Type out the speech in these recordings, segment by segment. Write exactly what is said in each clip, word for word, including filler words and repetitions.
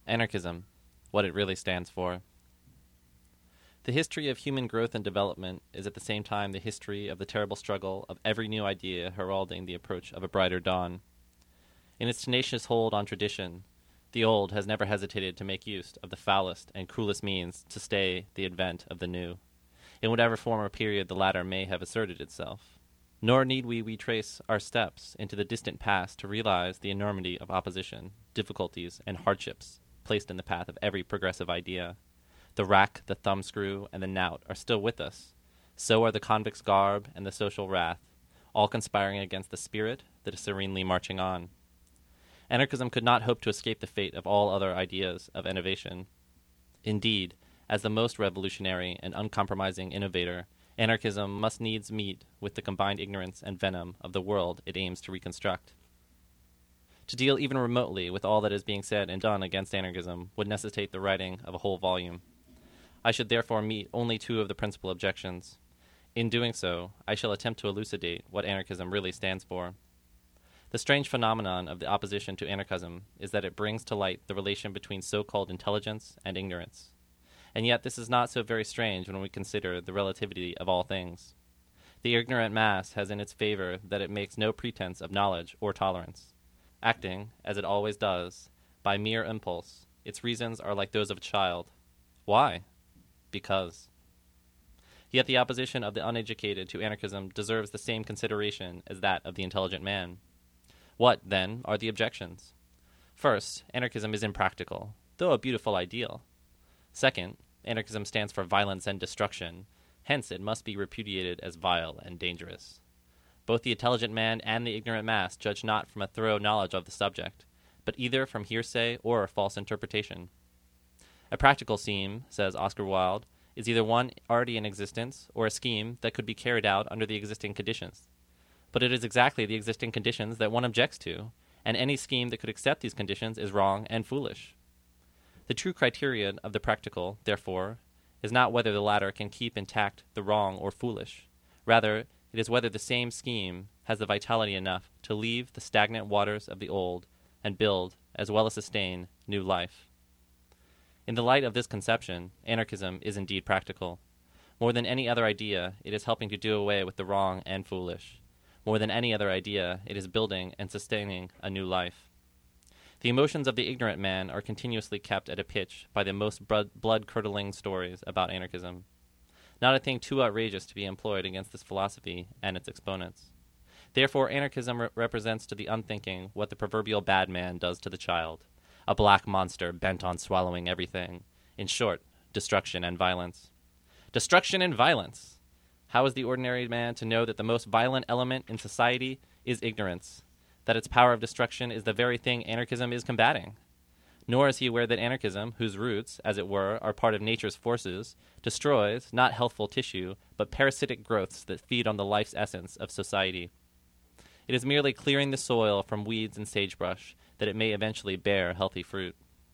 Anarchism, what it really stands for. The history of human growth and development is at the same time the history of the terrible struggle of every new idea heralding the approach of a brighter dawn. In its tenacious hold on tradition, the old has never hesitated to make use of the foulest and cruelest means to stay the advent of the new, in whatever form or period the latter may have asserted itself. Nor need we retrace our steps into the distant past to realize the enormity of opposition, difficulties, and hardships placed in the path of every progressive idea. The rack, the thumbscrew, and the knout are still with us. So are the convict's garb and the social wrath, all conspiring against the spirit that is serenely marching on. Anarchism could not hope to escape the fate of all other ideas of innovation. Indeed, as the most revolutionary and uncompromising innovator, anarchism must needs meet with the combined ignorance and venom of the world it aims to reconstruct. To deal even remotely with all that is being said and done against anarchism would necessitate the writing of a whole volume. I should therefore meet only two of the principal objections. In doing so, I shall attempt to elucidate what anarchism really stands for. The strange phenomenon of the opposition to anarchism is that it brings to light the relation between so-called intelligence and ignorance. And yet this is not so very strange when we consider the relativity of all things. The ignorant mass has in its favor that it makes no pretense of knowledge or tolerance. Acting, as it always does, by mere impulse, its reasons are like those of a child. Why? Because. Yet the opposition of the uneducated to anarchism deserves the same consideration as that of the intelligent man. What, then, are the objections? First, anarchism is impractical, though a beautiful ideal. Second, anarchism stands for violence and destruction, hence it must be repudiated as vile and dangerous. Both the intelligent man and the ignorant mass judge not from a thorough knowledge of the subject, but either from hearsay or false interpretation. A practical scheme, says Oscar Wilde, is either one already in existence or a scheme that could be carried out under the existing conditions. But it is exactly the existing conditions that one objects to, and any scheme that could accept these conditions is wrong and foolish. The true criterion of the practical, therefore, is not whether the latter can keep intact the wrong or foolish. Rather, it is whether the same scheme has the vitality enough to leave the stagnant waters of the old and build, as well as sustain, new life. In the light of this conception, anarchism is indeed practical. More than any other idea, it is helping to do away with the wrong and foolish. More than any other idea, it is building and sustaining a new life. The emotions of the ignorant man are continuously kept at a pitch by the most blood-curdling stories about anarchism. Not a thing too outrageous to be employed against this philosophy and its exponents. Therefore, anarchism re- represents to the unthinking what the proverbial bad man does to the child, a black monster bent on swallowing everything. In short, destruction and violence. Destruction and violence! How is the ordinary man to know that the most violent element in society is ignorance, that its power of destruction is the very thing anarchism is combating? Nor is he aware that anarchism, whose roots, as it were, are part of nature's forces, destroys, not healthful tissue, but parasitic growths that feed on the life's essence of society. It is merely clearing the soil from weeds and sagebrush that it may eventually bear healthy fruit.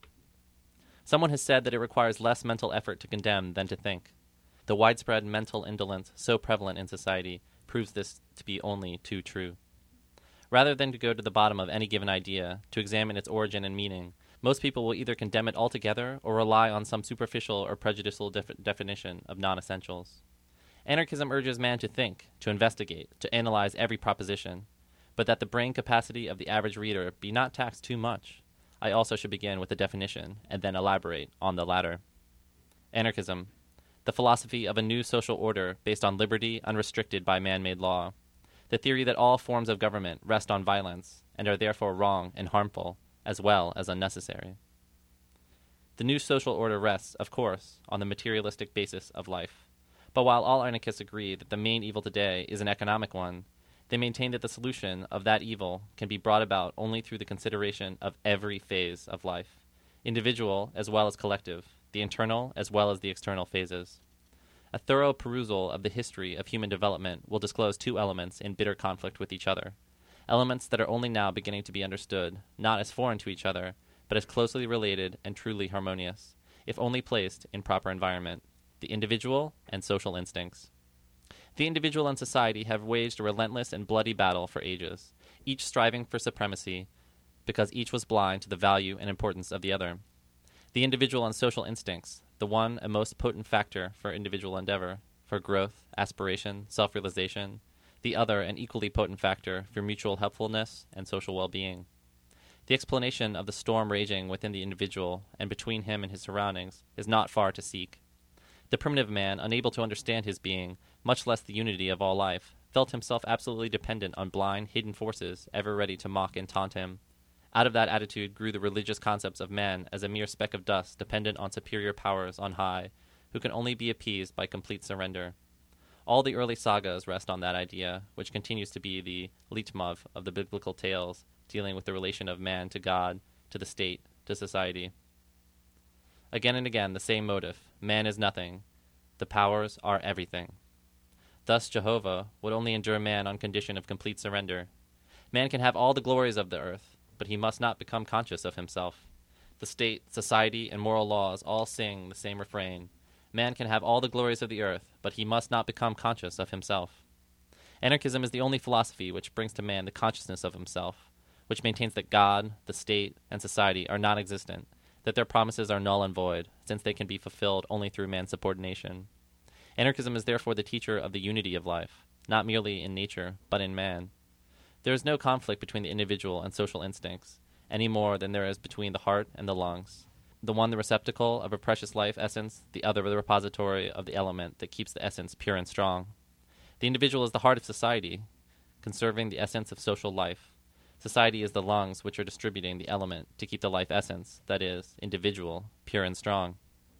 Someone has said that it requires less mental effort to condemn than to think. The widespread mental indolence so prevalent in society proves this to be only too true. Rather than to go to the bottom of any given idea, to examine its origin and meaning, most people will either condemn it altogether or rely on some superficial or prejudicial def- definition of non-essentials. Anarchism urges man to think, to investigate, to analyze every proposition, but that the brain capacity of the average reader be not taxed too much. I also should begin with the definition and then elaborate on the latter. Anarchism, the philosophy of a new social order based on liberty unrestricted by man-made law, the theory that all forms of government rest on violence and are therefore wrong and harmful, as well as unnecessary. The new social order rests, of course, on the materialistic basis of life. But while all anarchists agree that the main evil today is an economic one, they maintain that the solution of that evil can be brought about only through the consideration of every phase of life, individual as well as collective, the internal as well as the external phases. A thorough perusal of the history of human development will disclose two elements in bitter conflict with each other, elements that are only now beginning to be understood, not as foreign to each other, but as closely related and truly harmonious, if only placed in proper environment, the individual and social instincts. The individual and society have waged a relentless and bloody battle for ages, each striving for supremacy, because each was blind to the value and importance of the other. The individual and social instincts, the one a most potent factor for individual endeavor, for growth, aspiration, self-realization, the other an equally potent factor for mutual helpfulness and social well-being. The explanation of the storm raging within the individual and between him and his surroundings is not far to seek. The primitive man, unable to understand his being, much less the unity of all life, felt himself absolutely dependent on blind, hidden forces ever ready to mock and taunt him. Out of that attitude grew the religious concepts of man as a mere speck of dust dependent on superior powers on high, who can only be appeased by complete surrender. All the early sagas rest on that idea, which continues to be the leitmotif of the biblical tales dealing with the relation of man to God, to the state, to society. Again and again, the same motive: man is nothing, the powers are everything. Thus Jehovah would only endure man on condition of complete surrender. Man can have all the glories of the earth, but he must not become conscious of himself. The state, society, and moral laws all sing the same refrain: man can have all the glories of the earth, but he must not become conscious of himself. Anarchism is the only philosophy which brings to man the consciousness of himself, which maintains that God, the state, and society are non-existent, that their promises are null and void, since they can be fulfilled only through man's subordination. Anarchism is therefore the teacher of the unity of life, not merely in nature, but in man. There is no conflict between the individual and social instincts, any more than there is between the heart and the lungs. The one the receptacle of a precious life essence, the other the repository of the element that keeps the essence pure and strong. The individual is the heart of society, conserving the essence of social life. Society is the lungs which are distributing the element to keep the life essence, that is, individual, pure and strong.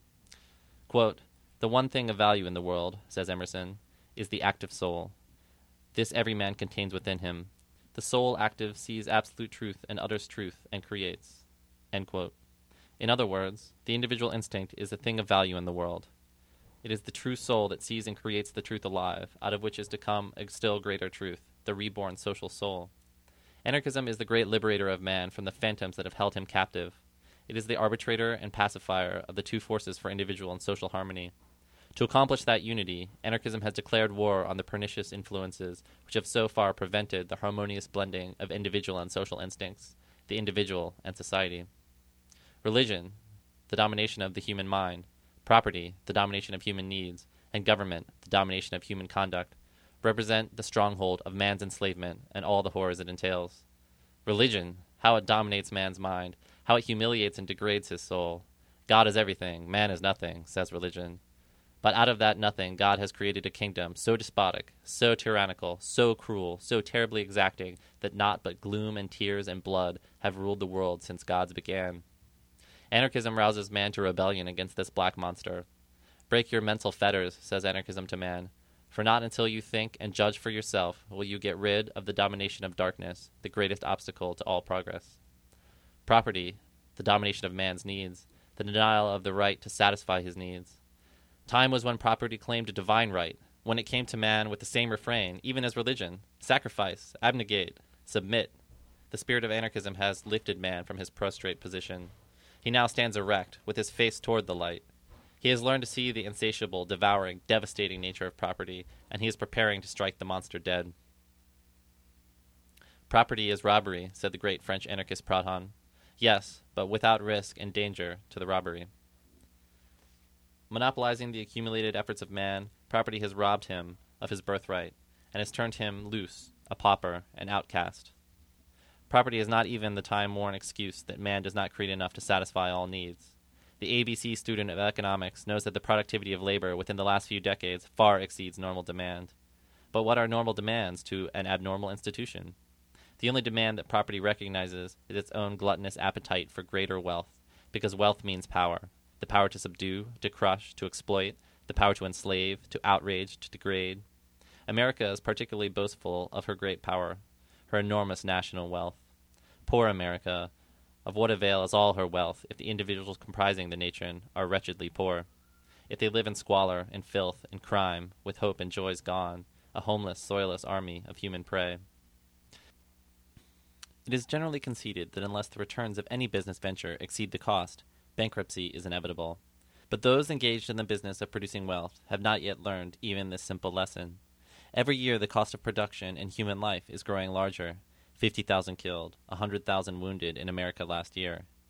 Quote, "The one thing of value in the world," says Emerson, "is the active soul. This every man contains within him. The soul active sees absolute truth and utters truth and creates." End quote. In other words, the individual instinct is the thing of value in the world. It is the true soul that sees and creates the truth alive, out of which is to come a still greater truth, the reborn social soul. Anarchism is the great liberator of man from the phantoms that have held him captive. It is the arbitrator and pacifier of the two forces for individual and social harmony. To accomplish that unity, anarchism has declared war on the pernicious influences which have so far prevented the harmonious blending of individual and social instincts, the individual and society. Religion, the domination of the human mind; property, the domination of human needs; and government, the domination of human conduct, represent the stronghold of man's enslavement and all the horrors it entails. Religion, how it dominates man's mind, how it humiliates and degrades his soul. God is everything, man is nothing, says religion. But out of that nothing, God has created a kingdom so despotic, so tyrannical, so cruel, so terribly exacting, that naught but gloom and tears and blood have ruled the world since gods began. Anarchism rouses man to rebellion against this black monster. Break your mental fetters, says anarchism to man, for not until you think and judge for yourself will you get rid of the domination of darkness, the greatest obstacle to all progress. Property, the domination of man's needs, the denial of the right to satisfy his needs. Time was when property claimed a divine right, when it came to man with the same refrain, even as religion: sacrifice, abnegate, submit. The spirit of anarchism has lifted man from his prostrate position. He now stands erect, with his face toward the light. He has learned to see the insatiable, devouring, devastating nature of property, and he is preparing to strike the monster dead. Property is robbery, said the great French anarchist Proudhon. Yes, but without risk and danger to the robbery. Monopolizing the accumulated efforts of man, property has robbed him of his birthright, and has turned him loose, a pauper, an outcast. Property is not even the time-worn excuse that man does not create enough to satisfy all needs. The A B C student of economics knows that the productivity of labor within the last few decades far exceeds normal demand. But what are normal demands to an abnormal institution? The only demand that property recognizes is its own gluttonous appetite for greater wealth, because wealth means power. The power to subdue, to crush, to exploit, the power to enslave, to outrage, to degrade. America is particularly boastful of her great power, her enormous national wealth. Poor America, of what avail is all her wealth if the individuals comprising the nation are wretchedly poor? If they live in squalor, in filth, in crime, with hope and joys gone, a homeless, soilless army of human prey. It is generally conceded that unless the returns of any business venture exceed the cost, bankruptcy is inevitable. But those engaged in the business of producing wealth have not yet learned even this simple lesson. Every year the cost of production in human life is growing larger. fifty thousand killed, one hundred thousand wounded in America last year.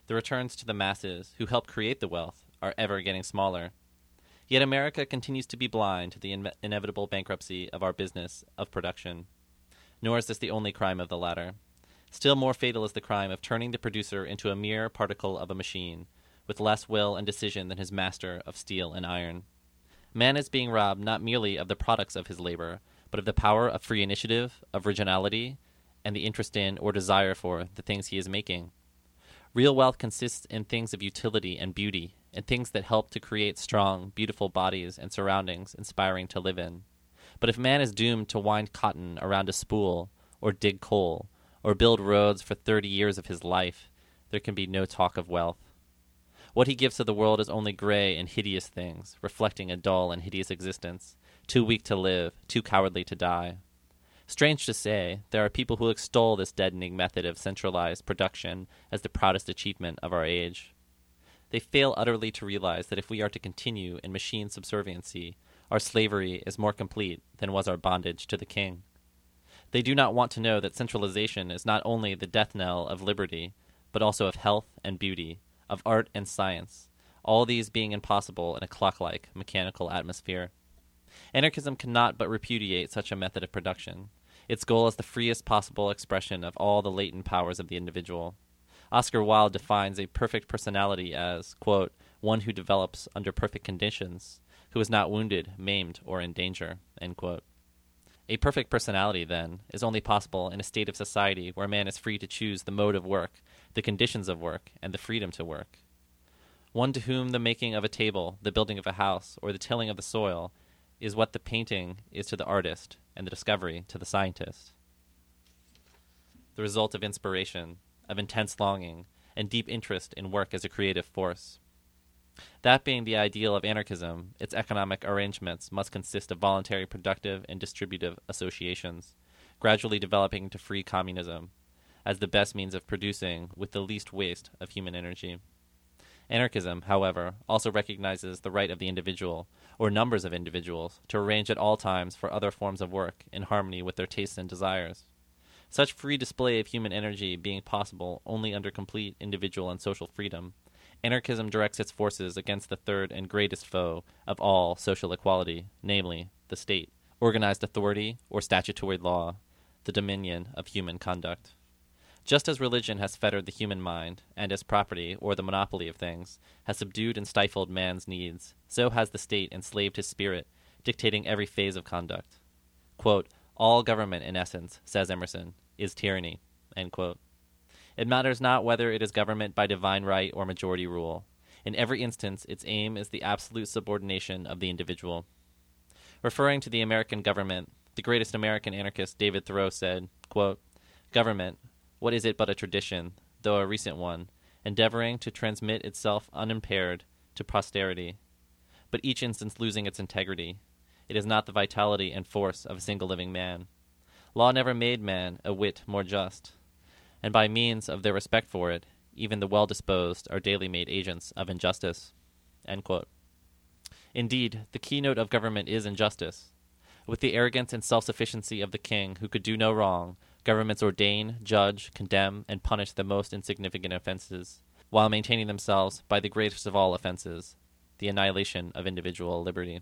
The returns to the masses who helped create the wealth are ever getting smaller. Yet America continues to be blind to the in- inevitable bankruptcy of our business of production. Nor is this the only crime of the latter. Still more fatal is the crime of turning the producer into a mere particle of a machine, with less will and decision than his master of steel and iron. Man is being robbed not merely of the products of his labor, but of the power of free initiative, of originality, and the interest in or desire for the things he is making. Real wealth consists in things of utility and beauty, and things that help to create strong, beautiful bodies and surroundings inspiring to live in. But if man is doomed to wind cotton around a spool, or dig coal, or build roads for thirty years of his life, there can be no talk of wealth. What he gives to the world is only gray and hideous things, reflecting a dull and hideous existence, too weak to live, too cowardly to die. Strange to say, there are people who extol this deadening method of centralized production as the proudest achievement of our age. They fail utterly to realize that if we are to continue in machine subserviency, our slavery is more complete than was our bondage to the king. They do not want to know that centralization is not only the death knell of liberty, but also of health and beauty, of art and science, all these being impossible in a clock-like, mechanical atmosphere. Anarchism cannot but repudiate such a method of production. Its goal is the freest possible expression of all the latent powers of the individual. Oscar Wilde defines a perfect personality as, quote, one who develops under perfect conditions, who is not wounded, maimed, or in danger, end quote. A perfect personality, then, is only possible in a state of society where man is free to choose the mode of work, the conditions of work, and the freedom to work. One to whom the making of a table, the building of a house, or the tilling of the soil is what the painting is to the artist, and the discovery to the scientist. The result of inspiration, of intense longing, and deep interest in work as a creative force. That being the ideal of anarchism, its economic arrangements must consist of voluntary productive and distributive associations, gradually developing into free communism, as the best means of producing with the least waste of human energy. Anarchism, however, also recognizes the right of the individual, or numbers of individuals, to arrange at all times for other forms of work in harmony with their tastes and desires. Such free display of human energy being possible only under complete individual and social freedom, anarchism directs its forces against the third and greatest foe of all social equality, namely, the state, organized authority, or statutory law, the dominion of human conduct. Just as religion has fettered the human mind, and as property, or the monopoly of things, has subdued and stifled man's needs, so has the state enslaved his spirit, dictating every phase of conduct. Quote, all government, in essence, says Emerson, is tyranny, end quote. It matters not whether it is government by divine right or majority rule. In every instance, its aim is the absolute subordination of the individual. Referring to the American government, the greatest American anarchist David Thoreau said, quote, government, what is it but a tradition, though a recent one, endeavoring to transmit itself unimpaired to posterity, but each instance losing its integrity. It is not the vitality and force of a single living man. Law never made man a whit more just, and by means of their respect for it, even the well-disposed are daily made agents of injustice. End quote. Indeed, the keynote of government is injustice. With the arrogance and self-sufficiency of the king who could do no wrong, governments ordain, judge, condemn, and punish the most insignificant offenses, while maintaining themselves by the greatest of all offenses, the annihilation of individual liberty.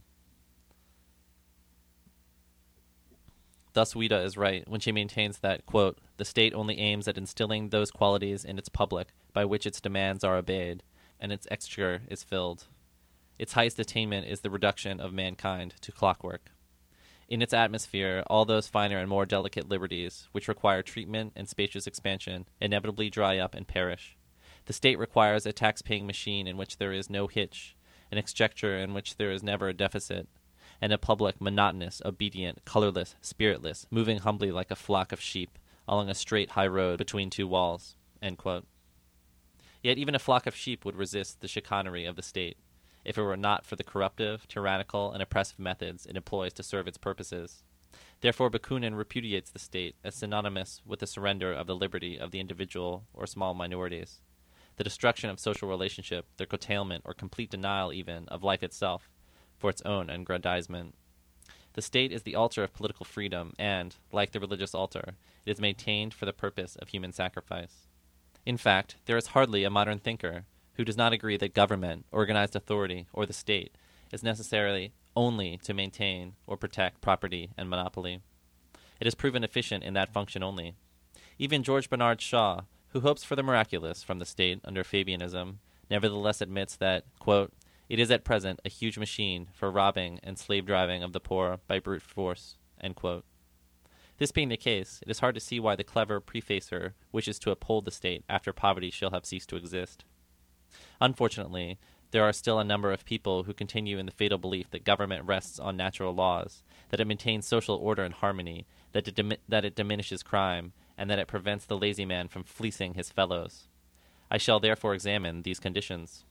Thus Ouida is right when she maintains that, quote, the state only aims at instilling those qualities in its public by which its demands are obeyed, and its exchequer is filled. Its highest attainment is the reduction of mankind to clockwork. In its atmosphere, all those finer and more delicate liberties, which require treatment and spacious expansion, inevitably dry up and perish. The state requires a tax-paying machine in which there is no hitch, an exchequer in which there is never a deficit, and a public monotonous, obedient, colorless, spiritless, moving humbly like a flock of sheep along a straight high road between two walls. End quote. Yet even a flock of sheep would resist the chicanery of the state, if it were not for the corruptive, tyrannical, and oppressive methods it employs to serve its purposes. Therefore Bakunin repudiates the state as synonymous with the surrender of the liberty of the individual or small minorities, the destruction of social relationship, their curtailment or complete denial even of life itself for its own aggrandizement. The state is the altar of political freedom and, like the religious altar, it is maintained for the purpose of human sacrifice. In fact, there is hardly a modern thinker who does not agree that government, organized authority, or the state is necessarily only to maintain or protect property and monopoly. It has proven efficient in that function only. Even George Bernard Shaw, who hopes for the miraculous from the state under Fabianism, nevertheless admits that, quote, it is at present a huge machine for robbing and slave driving of the poor by brute force, end quote. This being the case, it is hard to see why the clever prefacer wishes to uphold the state after poverty shall have ceased to exist. Unfortunately, there are still a number of people who continue in the fatal belief that government rests on natural laws, that it maintains social order and harmony, that it, dim- that it diminishes crime, and that it prevents the lazy man from fleecing his fellows. I shall therefore examine these conditions.